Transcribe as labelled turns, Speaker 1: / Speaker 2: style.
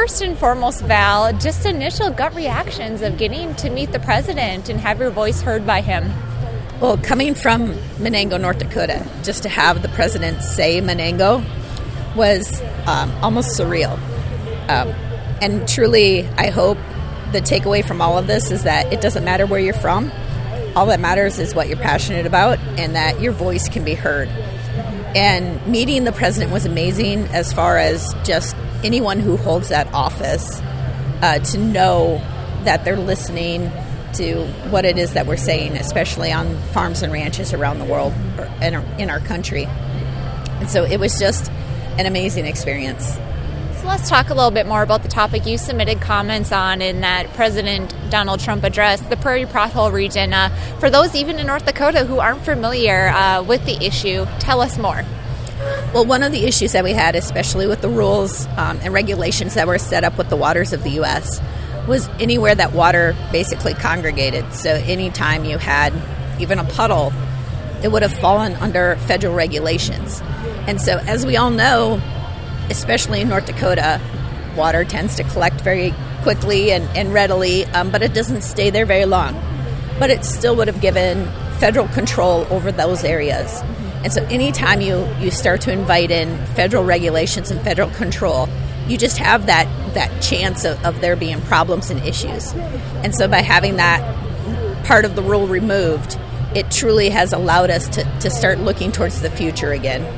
Speaker 1: first and foremost, Val, just initial gut reactions of getting to meet the president and have your voice heard by him.
Speaker 2: Well, coming from Menango, North Dakota, just to have the president say Menango was almost surreal. And truly, I hope the takeaway from all of this is that it doesn't matter where you're from. All that matters is what you're passionate about and that your voice can be heard. And meeting the president was amazing as far as just anyone who holds that office to know that they're listening to what it is that we're saying, especially on farms and ranches around the world or in our country. And so it was just an amazing experience.
Speaker 1: So let's talk a little bit more about the topic you submitted comments on in that President Donald Trump address, the Prairie Pothole region. For those even in North Dakota who aren't familiar with the issue, tell us more.
Speaker 2: Well, one of the issues that we had, especially with the rules and regulations that were set up with the waters of the U.S., was anywhere that water basically congregated. So anytime you had even a puddle, it would have fallen under federal regulations. And so as we all know, especially in North Dakota, water tends to collect very quickly and readily, but it doesn't stay there very long. But it still would have given federal control over those areas. And so anytime you start to invite in federal regulations and federal control, you just have that chance of there being problems and issues. And so by having that part of the rule removed, it truly has allowed us to start looking towards the future again.